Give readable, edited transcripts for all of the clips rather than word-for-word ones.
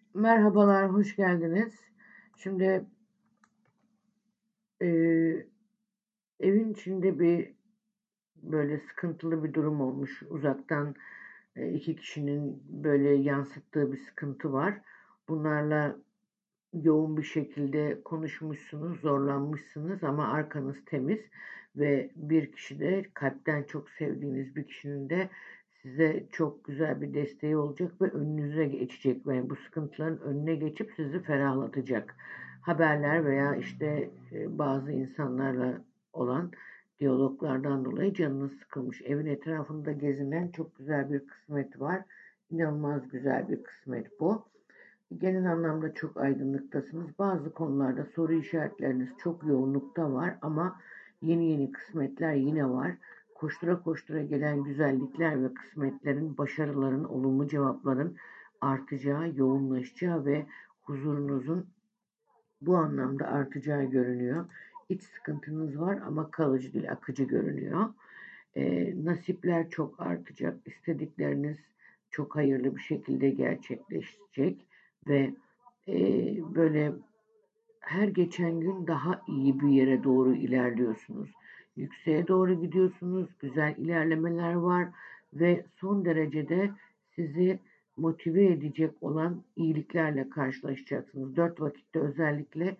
Merhabalar, hoş geldiniz. Şimdi eee, evin içinde böyle sıkıntılı bir durum olmuş. Uzaktan iki kişinin böyle yansıttığı bir sıkıntı var. Bunlarla yoğun bir şekilde konuşmuşsunuz, zorlanmışsınız ama arkanız temiz ve bir kişi de kalpten çok sevdiğiniz bir kişinin de size çok güzel bir desteği olacak ve önünüze geçecek ve bu sıkıntıların önüne geçip sizi ferahlatacak haberler veya işte bazı insanlarla olan diyaloglardan dolayı canınız sıkılmış. Evin etrafında gezinen çok güzel bir kısmet var. İnanılmaz güzel bir kısmet bu. Genel anlamda çok aydınlıktasınız. Bazı konularda soru işaretleriniz çok yoğunlukta var ama yeni kısmetler yine var. Koştura koştura gelen güzellikler ve kısmetlerin, başarıların, olumlu cevapların artacağı, yoğunlaşacağı ve huzurunuzun bu anlamda artacağı görünüyor. İç sıkıntınız var ama kalıcı değil, akıcı görünüyor. Nasipler çok artacak. İstedikleriniz çok hayırlı bir şekilde gerçekleşecek ve böyle her geçen gün daha iyi bir yere doğru ilerliyorsunuz. Yükseğe doğru gidiyorsunuz. Güzel ilerlemeler var ve son derecede sizi motive edecek olan iyiliklerle karşılaşacaksınız. Dört vakitte özellikle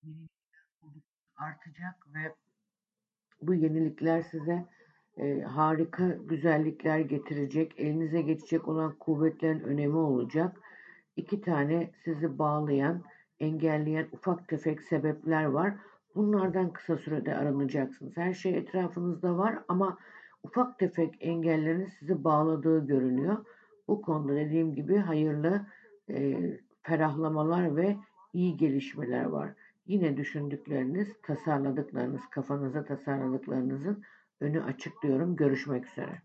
artacak ve bu yenilikler size harika güzellikler getirecek. Elinize geçecek olan kuvvetlerin önemi olacak. İki tane sizi bağlayan, engelleyen ufak tefek sebepler var. Bunlardan kısa sürede arınacaksınız. Her şey etrafınızda var ama ufak tefek engellerin sizi bağladığı görünüyor. Bu konuda dediğim gibi hayırlı ferahlamalar ve iyi gelişmeler var. Yine düşündükleriniz, tasarladıklarınız, kafanıza tasarladıklarınızın önü açık diyorum. Görüşmek üzere.